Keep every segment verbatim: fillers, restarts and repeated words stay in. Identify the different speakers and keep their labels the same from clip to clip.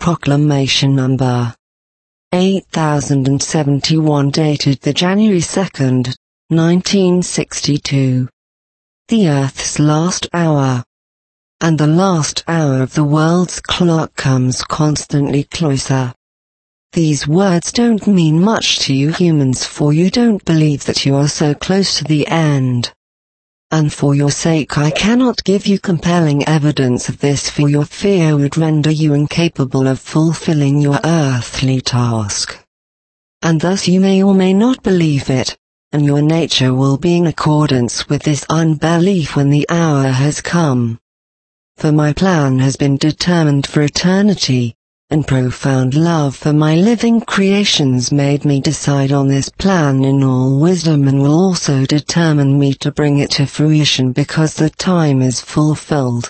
Speaker 1: Proclamation Number eight thousand seventy-one, dated the January second, nineteen sixty-two. The Earth's last hour. And the last hour of the world's clock comes constantly closer. These words don't mean much to you humans, for you don't believe that you are so close to the end. And for your sake I cannot give you compelling evidence of this, for your fear would render you incapable of fulfilling your earthly task. And thus you may or may not believe it, and your nature will be in accordance with this unbelief when the hour has come. For my plan has been determined for eternity, and profound love for my living creations made me decide on this plan in all wisdom, and will also determine me to bring it to fruition because the time is fulfilled.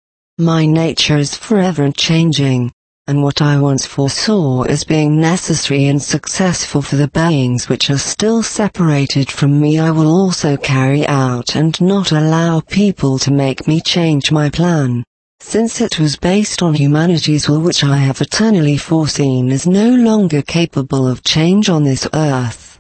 Speaker 1: My nature is forever changing, and what I once foresaw as being necessary and successful for the beings which are still separated from me I will also carry out, and not allow people to make me change my plan, since it was based on humanity's will, which I have eternally foreseen is no longer capable of change on this earth.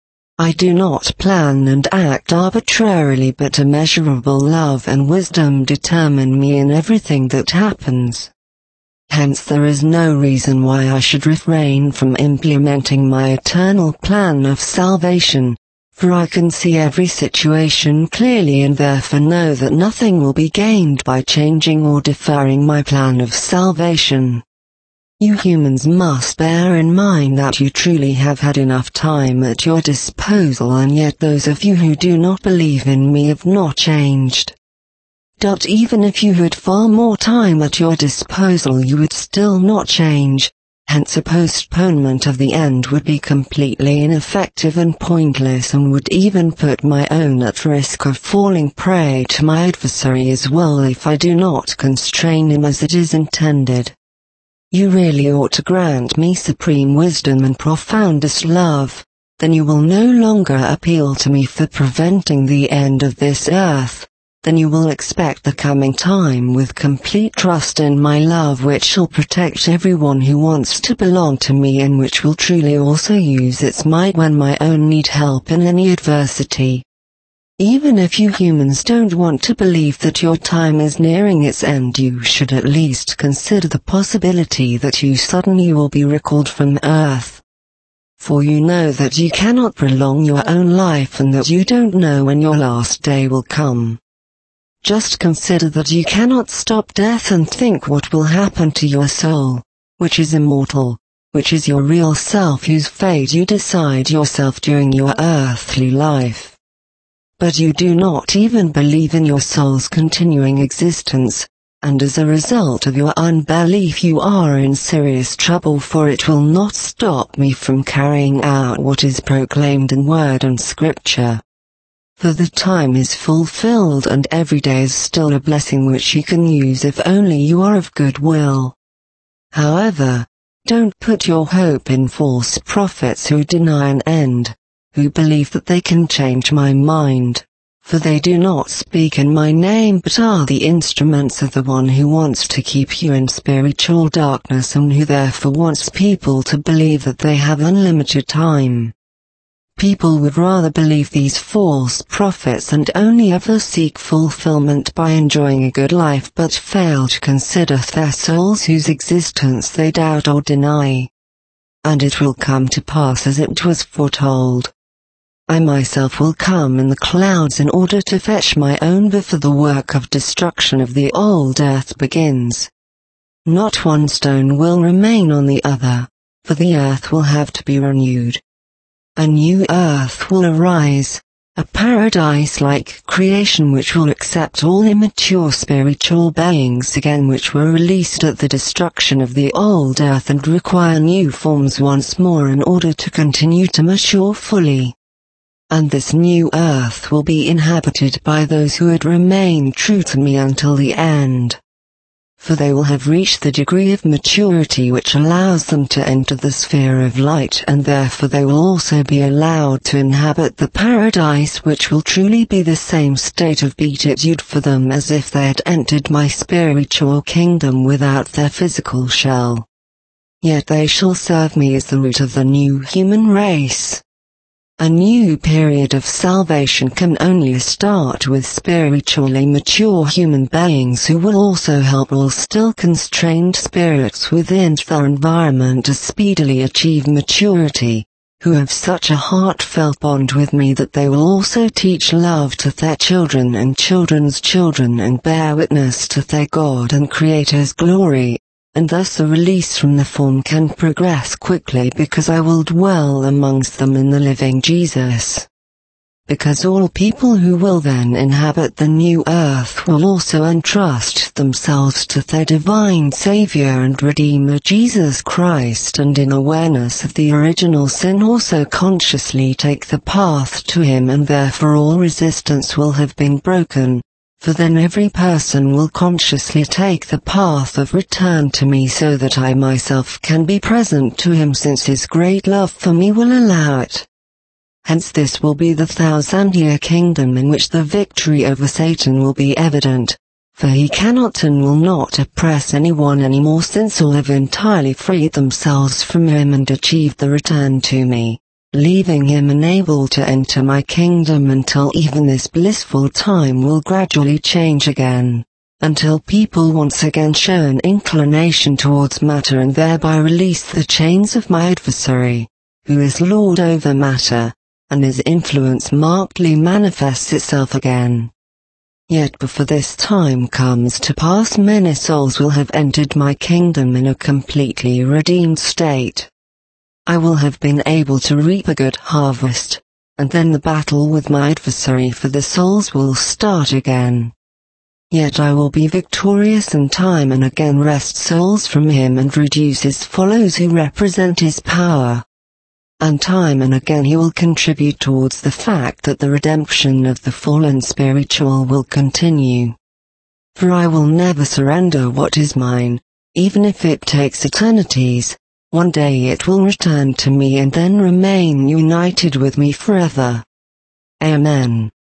Speaker 1: I do not plan and act arbitrarily, but immeasurable love and wisdom determine me in everything that happens. Hence there is no reason why I should refrain from implementing my eternal plan of salvation, for I can see every situation clearly and therefore know that nothing will be gained by changing or deferring my plan of salvation. You humans must bear in mind that you truly have had enough time at your disposal, and yet those of you who do not believe in me have not changed. But even if you had far more time at your disposal you would still not change, hence a postponement of the end would be completely ineffective and pointless, and would even put my own at risk of falling prey to my adversary as well if I do not constrain him as it is intended. You really ought to grant me supreme wisdom and profoundest love, then you will no longer appeal to me for preventing the end of this earth. Then you will expect the coming time with complete trust in my love, which shall protect everyone who wants to belong to me, and which will truly also use its might when my own need help in any adversity. Even if you humans don't want to believe that your time is nearing its end, you should at least consider the possibility that you suddenly will be recalled from Earth. For you know that you cannot prolong your own life, and that you don't know when your last day will come. Just consider that you cannot stop death, and think what will happen to your soul, which is immortal, which is your real self, whose fate you decide yourself during your earthly life. But you do not even believe in your soul's continuing existence, and as a result of your unbelief you are in serious trouble, for it will not stop me from carrying out what is proclaimed in word and scripture. For the time is fulfilled, and every day is still a blessing which you can use if only you are of good will. However, don't put your hope in false prophets who deny an end, who believe that they can change my mind, for they do not speak in my name but are the instruments of the one who wants to keep you in spiritual darkness, and who therefore wants people to believe that they have unlimited time. People would rather believe these false prophets and only ever seek fulfillment by enjoying a good life, but fail to consider their souls whose existence they doubt or deny. And it will come to pass as it was foretold. I myself will come in the clouds in order to fetch my own before the work of destruction of the old earth begins. Not one stone will remain on the other, for the earth will have to be renewed. A new earth will arise, a paradise-like creation which will accept all immature spiritual beings again, which were released at the destruction of the old earth and require new forms once more in order to continue to mature fully. And this new earth will be inhabited by those who would remain true to me until the end. For they will have reached the degree of maturity which allows them to enter the sphere of light, and therefore they will also be allowed to inhabit the paradise, which will truly be the same state of beatitude for them as if they had entered my spiritual kingdom without their physical shell. Yet they shall serve me as the root of the new human race. A new period of salvation can only start with spiritually mature human beings who will also help all still constrained spirits within their environment to speedily achieve maturity, who have such a heartfelt bond with me that they will also teach love to their children and children's children and bear witness to their God and Creator's glory. And thus the release from the form can progress quickly because I will dwell amongst them in the living Jesus. Because all people who will then inhabit the new earth will also entrust themselves to their divine Savior and Redeemer Jesus Christ, and in awareness of the original sin also consciously take the path to Him, and therefore all resistance will have been broken. For then every person will consciously take the path of return to me so that I myself can be present to him, since his great love for me will allow it. Hence this will be the thousand-year kingdom in which the victory over Satan will be evident, for he cannot and will not oppress anyone anymore, since all have entirely freed themselves from him and achieved the return to me, leaving him unable to enter my kingdom until even this blissful time will gradually change again, until people once again show an inclination towards matter and thereby release the chains of my adversary, who is Lord over matter, and his influence markedly manifests itself again. Yet before this time comes to pass, many souls will have entered my kingdom in a completely redeemed state. I will have been able to reap a good harvest, and then the battle with my adversary for the souls will start again. Yet I will be victorious and time and again wrest souls from him and reduce his followers who represent his power. And time and again he will contribute towards the fact that the redemption of the fallen spiritual will continue. For I will never surrender what is mine, even if it takes eternities. One day it will return to me and then remain united with me forever. Amen.